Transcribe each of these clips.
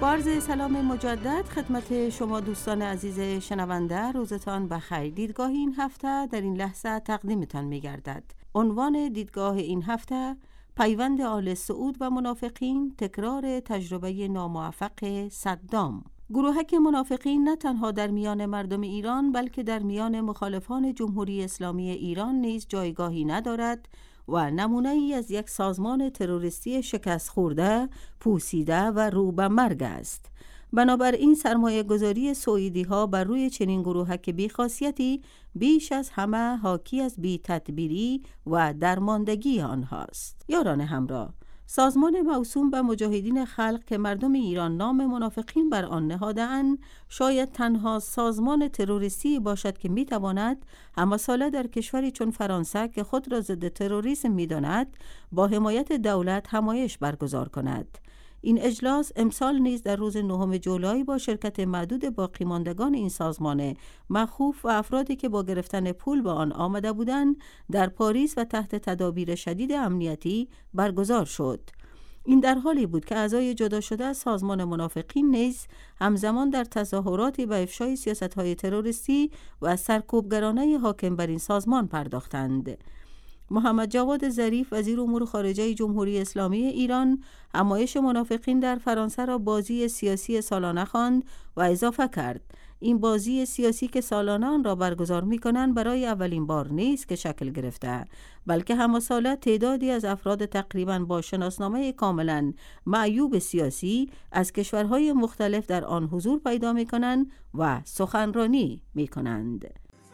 با عرض سلام مجدد خدمت شما دوستان عزیز شنونده، روزتان بخیر. دیدگاه این هفته در این لحظه تقدیمتان می‌گردد. عنوان دیدگاه این هفته: پیوند آل سعود و منافقین، تکرار تجربه ناموفق صدام. گروهک منافقین نه تنها در میان مردم ایران بلکه در میان مخالفان جمهوری اسلامی ایران نیز جایگاهی ندارد و نمونه‌ای از یک سازمان تروریستی شکست خورده، پوسیده و رو به مرگ است. بنابراین سرمایه گذاری سعودی‌ها بر روی چنین گروهک بی‌خاصیتی بیش از همه حاکی از بی تدبیری و درماندگی آنهاست. یاران همراه، سازمان موسوم به مجاهدین خلق که مردم ایران نام منافقین بر آن نهاده‌اند، شاید تنها سازمان تروریستی باشد که می‌تواند همساله در کشوری چون فرانسه که خود را ضد تروریسم می‌داند، با حمایت دولت همایش برگزار کند. این اجلاس امسال نیز در روز 9 جولای با شرکت معدود باقی ماندگان این سازمان مخوف و افرادی که با گرفتن پول به آن آمده بودند در پاریس و تحت تدابیر شدید امنیتی برگزار شد. این در حالی بود که اعضای جدا شده از سازمان منافقین نیز همزمان در تظاهراتی به افشای سیاست‌های تروریستی و سرکوبگرانه حاکم بر این سازمان پرداختند. محمد جواد ظریف وزیر امور خارجه جمهوری اسلامی ایران همایش منافقین در فرانسه را بازی سیاسی سالانه خواند و اضافه کرد: این بازی سیاسی که سالانه آن را برگزار می‌کنند برای اولین بار نیست که شکل گرفته، بلکه همساله تعدادی از افراد تقریباً با شناسنامه کاملاً معیوب سیاسی از کشورهای مختلف در آن حضور پیدا می‌کنند و سخنرانی می‌کنند.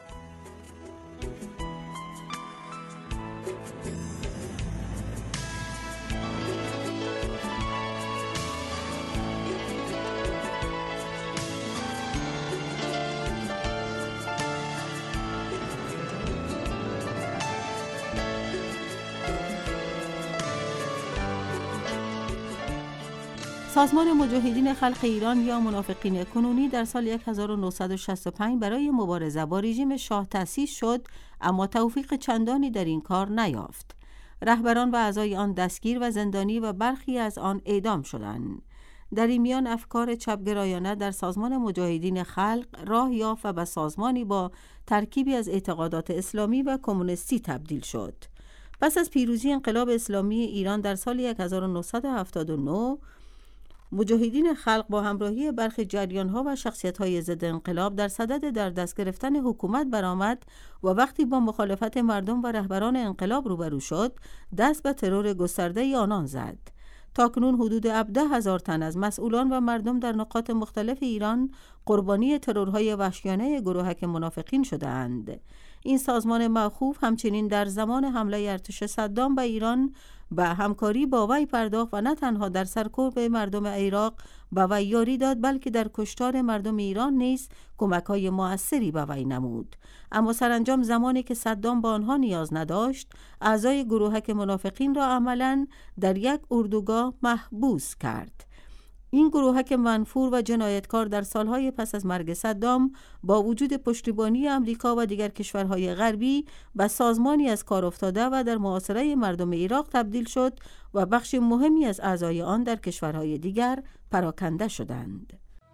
سازمان مجاهدین خلق ایران یا منافقین کنونی در سال 1965 برای مبارزه با رژیم شاه تأسیس شد، اما توفیق چندانی در این کار نیافت. رهبران و اعضای آن دستگیر و زندانی و برخی از آن اعدام شدند. در این میان افکار چپگرایانه در سازمان مجاهدین خلق راه یافت و به سازمانی با ترکیبی از اعتقادات اسلامی و کمونیستی تبدیل شد. پس از پیروزی انقلاب اسلامی ایران در سال 1979، مجاهدین خلق با همراهی برخی جریان‌ها و شخصیت‌های ضد انقلاب در صدد در دست گرفتن حکومت برآمد و وقتی با مخالفت مردم و رهبران انقلاب روبرو شد، دست به ترور گسترده آنان زد. تاکنون حدود 17,000 تن از مسئولان و مردم در نقاط مختلف ایران قربانی ترورهای وحشیانه گروهک منافقین شده‌اند. این سازمان موقوف همچنین در زمان حمله ارتش صدام به ایران به همکاری با وی پرداخت و نه تنها در سرکوب مردم عراق به وی یاری داد، بلکه در کشتار مردم ایران نیز کمک‌های مؤثری به وی نمود. اما سرانجام زمانی که صدام به آنها نیاز نداشت، اعضای گروهک منافقین را عملاً در یک اردوگاه محبوس کرد. این گروهک منفور و جنایتکار در سالهای پس از مرگ صدام با وجود پشتیبانی آمریکا و دیگر کشورهای غربی به سازمانی از کار افتاده و در محاصره مردم عراق تبدیل شد و بخش مهمی از اعضای آن در کشورهای دیگر پراکنده شدند.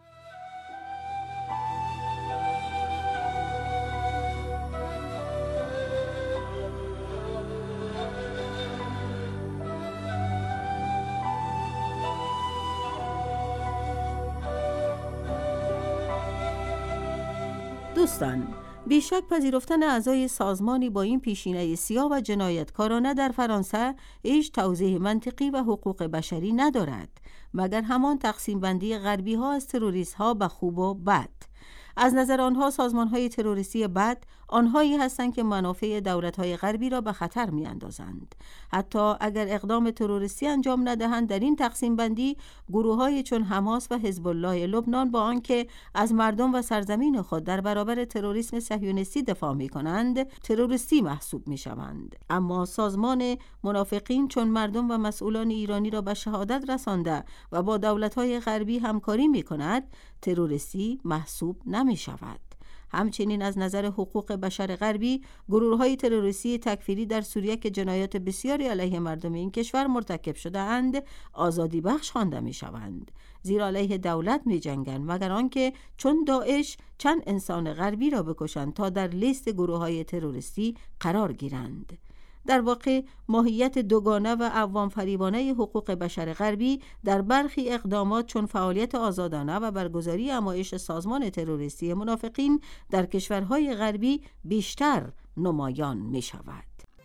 دوستان، بیشک پذیرفتن اعضای سازمانی با این پیشینه سیاه و جنایتکارانه در فرانسه هیچ توضیح منطقی و حقوق بشری ندارد، مگر همان تقسیم بندی غربی ها از تروریست ها به خوب و بد. از نظر آنها سازمان های تروریستی بد آنهایی هستند که منافع دولت های غربی را به خطر می اندازند. حتی اگر اقدام تروریستی انجام ندهند، در این تقسیم بندی گروه های چون حماس و حزب الله لبنان با آنکه از مردم و سرزمین خود در برابر تروریسم صهیونیستی دفاع می کنند، تروریستی محسوب می شوند. اما سازمان منافقین چون مردم و مسئولان ایرانی را به شهادت رسانده و با دولت های غربی همکاری می کند، تروریستی محسوب نمی شود. همچنین از نظر حقوق بشر غربی، گروه‌های تروریستی تکفیری در سوریه که جنایات بسیاری علیه مردم این کشور مرتکب شده‌اند، آزادی بخش خوانده می‌شوند، زیرا علیه دولت می‌جنگند، مگر آنکه چون داعش چند انسان غربی را بکشند تا در لیست گروه‌های تروریستی قرار گیرند. در واقع ماهیت دوگانه و عوام فریبانه حقوق بشر غربی در برخی اقدامات چون فعالیت آزادانه و برگزاری نمایش سازمان تروریستی منافقین در کشورهای غربی بیشتر نمایان می شود.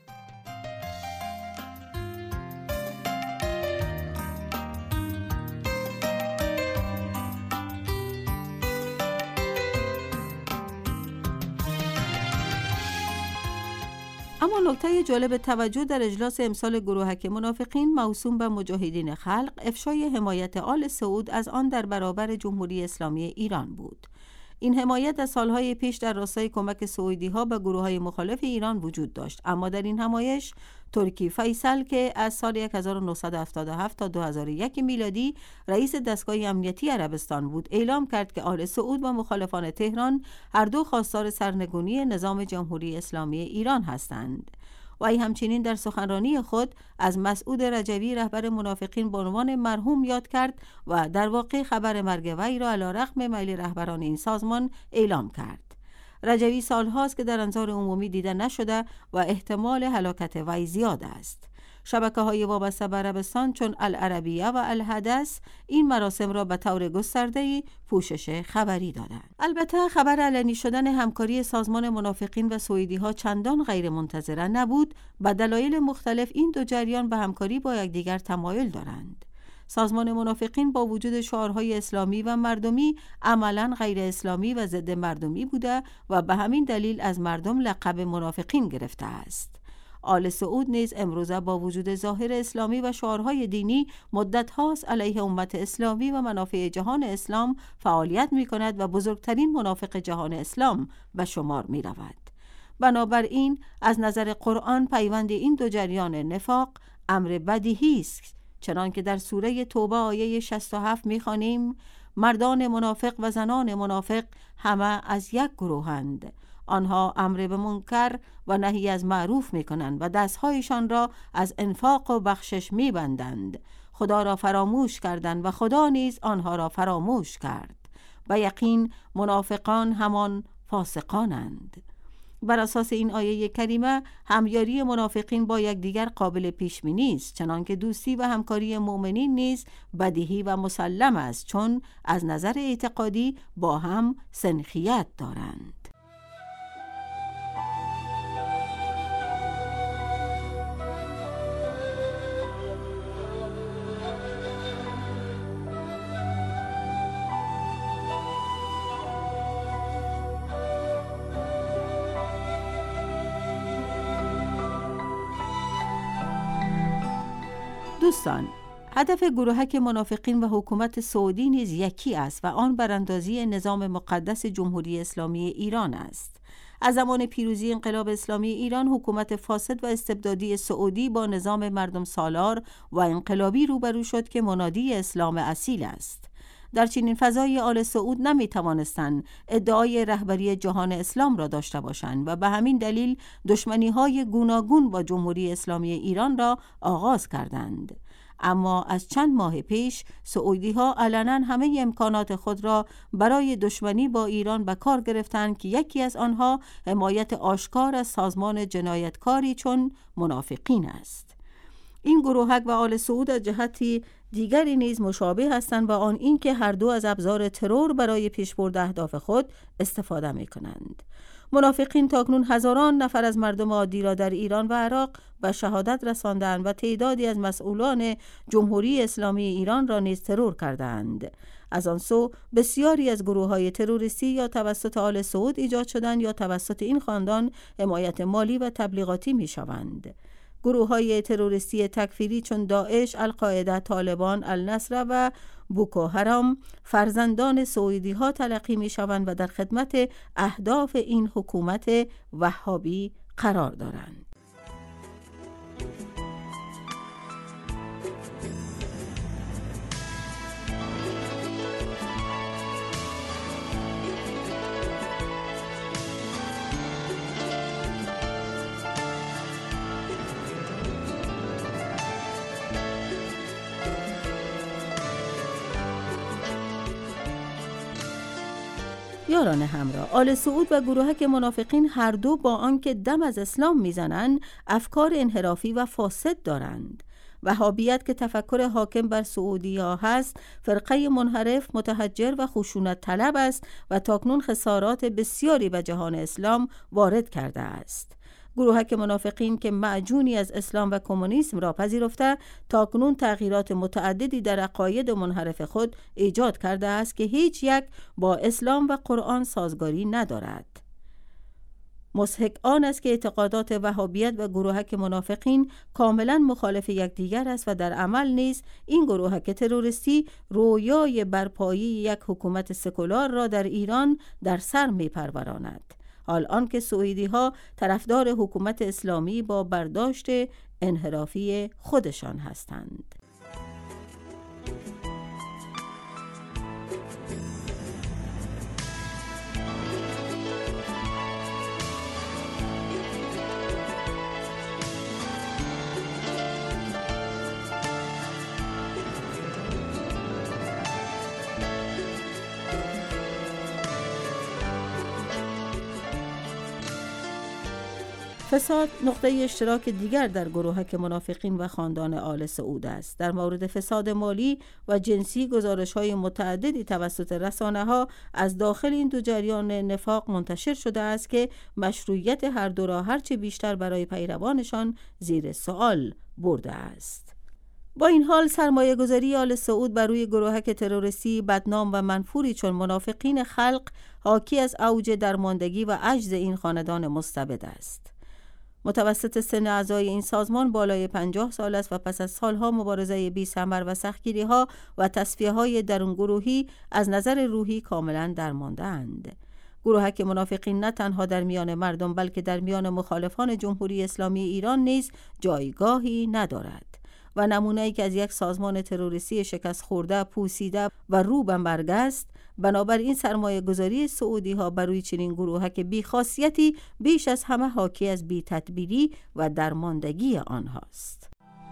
اما نکته جالب توجه در اجلاس امسال گروهک منافقین موسوم به مجاهدین خلق افشای حمایت آل سعود از آن در برابر جمهوری اسلامی ایران بود. این حمایت از سالهای پیش در راستای کمک سعودی‌ها به گروه‌های مخالف ایران وجود داشت، اما در این همایش ترکی فیصل که از سال 1977 تا 2001 میلادی رئیس دستگاه امنیتی عربستان بود، اعلام کرد که آل سعود و مخالفان تهران هر دو خواستار سرنگونی نظام جمهوری اسلامی ایران هستند. وی همچنین در سخنرانی خود از مسعود رجوی رهبر منافقین به عنوان مرحوم یاد کرد و در واقع خبر مرگ وی را علیرغم میل رهبران این سازمان اعلام کرد. رجوی سالهاست که در انظار عمومی دیده نشده و احتمال هلاکت وی زیاد است. شبکه‌های وابسته به عربستان چون العربیه و الحدث این مراسم را به طور گسترده‌ای پوشش خبری دادند. البته خبر علنی شدن همکاری سازمان منافقین و سعودی‌ها چندان غیر منتظره نبود. به دلایل مختلف این دو جریان به همکاری با یکدیگر تمایل دارند. سازمان منافقین با وجود شعارهای اسلامی و مردمی عملاً غیر اسلامی و ضد مردمی بوده و به همین دلیل از مردم لقب منافقین گرفته است. آل سعود نیز امروزه با وجود ظاهر اسلامی و شعارهای دینی مدت هاست علیه امت اسلامی و منافع جهان اسلام فعالیت می کند و بزرگترین منافق جهان اسلام به شمار می رود. بنابراین از نظر قرآن پیوند این دو جریان نفاق امر بدیهی است، چنانکه در سوره توبه آیه 67 می خوانیم: مردان منافق و زنان منافق همه از یک گروهند، آنها امر به منکر و نهی از معروف می کنند و دستهایشان را از انفاق و بخشش می بندند. خدا را فراموش کردند و خدا نیز آنها را فراموش کرد. به یقین منافقان همان فاسقانند. بر اساس این آیه کریمه همیاری منافقین با یکدیگر قابل پیش بینی است، چنانکه دوستی و همکاری مؤمنین نیز بدیهی و مسلم است، چون از نظر اعتقادی با هم سنخیت دارند. دوستان، هدف گروهک منافقین و حکومت سعودی نیز یکی است و آن براندازی نظام مقدس جمهوری اسلامی ایران است. از زمان پیروزی انقلاب اسلامی ایران، حکومت فاسد و استبدادی سعودی با نظام مردم سالار و انقلابی روبرو شد که منادی اسلام اصیل است. در چنین فضای آل سعود نمی توانستند ادعای رهبری جهان اسلام را داشته باشند و به همین دلیل دشمنی‌های گوناگون با جمهوری اسلامی ایران را آغاز کردند. اما از چند ماه پیش سعودی‌ها علنا همه امکانات خود را برای دشمنی با ایران به کار گرفتند که یکی از آنها حمایت آشکار از سازمان جنایتکاری چون منافقین است. این گروهک و آل سعود از جهتی دیگری نیز مشابه هستند با آن اینکه هر دو از ابزار ترور برای پیشبرد اهداف خود استفاده می‌کنند. منافقین تاکنون هزاران نفر از مردم عادی را در ایران و عراق به شهادت رساندند و تعدادی از مسئولان جمهوری اسلامی ایران را نیز ترور کردند. از آن سو بسیاری از گروه‌های تروریستی یا توسط آل سعود ایجاد شدند یا توسط این خاندان حمایت مالی و تبلیغاتی می‌شوند. گروه‌های تروریستی تکفیری چون داعش، القاعده، طالبان، النصر و بوکو حرام فرزندان سعودی‌ها تلقی می‌شوند و در خدمت اهداف این حکومت وهابی قرار دارند. یاران همراه، آل سعود و گروهک منافقین هر دو با آنکه دم از اسلام میزنند افکار انحرافی و فاسد دارند. وهابیت که تفکر حاکم بر سعودی‌ها هست، فرقه منحرف، متحجر و خشونت طلب است و تاکنون خسارات بسیاری به جهان اسلام وارد کرده است. گروهک منافقین که معجونی از اسلام و کمونیسم را پذیرفته، تاکنون تغییرات متعددی در عقاید منحرف خود ایجاد کرده است که هیچ یک با اسلام و قرآن سازگاری ندارد. مضحک آن است که اعتقادات وهابیت و گروهک منافقین کاملا مخالف یکدیگر است و در عمل نیز این گروهک تروریستی رویای برپایی یک حکومت سکولار را در ایران در سر می‌پروراند، حال آنکه سعودی‌ها طرفدار حکومت اسلامی با برداشت انحرافی خودشان هستند. فساد نقطه اشتراک دیگر در گروهک منافقین و خاندان آل سعود است. در مورد فساد مالی و جنسی گزارش‌های متعددی توسط رسانه‌ها از داخل این دو جریان نفاق منتشر شده است که مشروعیت هر دو را هرچه بیشتر برای پیروانشان زیر سوال برده است. با این حال سرمایه گذاری آل سعود بر روی گروهک تروریستی بدنام و منفوری چون منافقین خلق حاکی از اوج درماندگی و عجز این خاندان مستبد است. متوسط سن اعضای این سازمان بالای 50 سال است و پس از سالها مبارزه بی‌ثمر و سختگیری‌ها و تصفیه‌های درونگروهی از نظر روحی کاملا درمانده‌اند. گروهک منافقین نه تنها در میان مردم بلکه در میان مخالفان جمهوری اسلامی ایران نیز جایگاهی ندارد و نمونه‌ای که از یک سازمان تروریستی شکست خورده، پوسیده و رو به مرگ است. بنابراین سرمایه گذاری سعودی ها بر روی چنین گروهک بی‌خاصیتی بیش از همه حاکی از بی‌تدبیری و درماندگی آنهاست.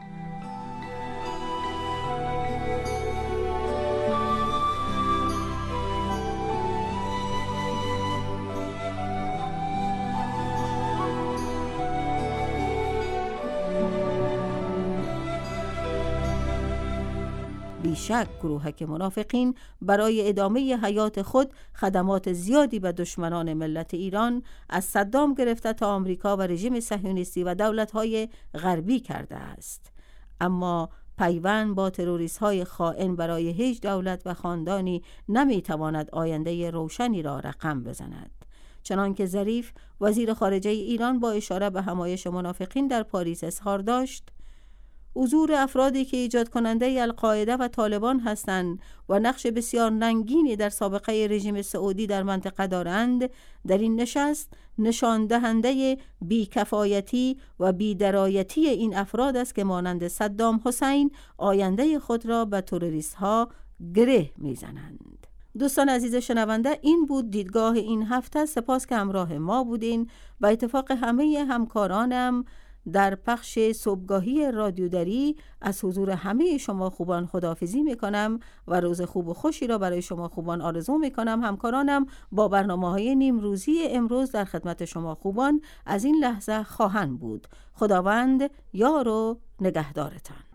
بیشک گروهک منافقین برای ادامه حیات خود خدمات زیادی به دشمنان ملت ایران از صدام گرفته تا آمریکا و رژیم صهیونیستی و دولت‌های غربی کرده است. اما پیوند با تروریست‌های خائن برای هیچ دولت و خاندانی نمی‌تواند آینده روشنی را رقم بزند. چنانکه ظریف وزیر خارجه ایران با اشاره به همایش منافقین در پاریس اظهار داشت: حضور افرادی که ایجاد کننده القاعده و طالبان هستند و نقش بسیار ننگینی در سابقه رژیم سعودی در منطقه دارند، در این نشست نشان دهنده بی‌کفایتی و بی‌درایتی این افراد است که مانند صدام حسین آینده خود را به تروریست‌ها گره می‌زنند. دوستان عزیز شنونده، این بود دیدگاه این هفته. سپاس که همراه ما بودین. با اتفاق همه همکارانم در پخش صبحگاهی رادیو دری از حضور همه شما خوبان خداحافظی میکنم و روز خوب و خوشی را برای شما خوبان آرزو میکنم. همکارانم با برنامه‌های نیمروزی امروز در خدمت شما خوبان از این لحظه خواهند بود. خداوند یار و نگهدارتان.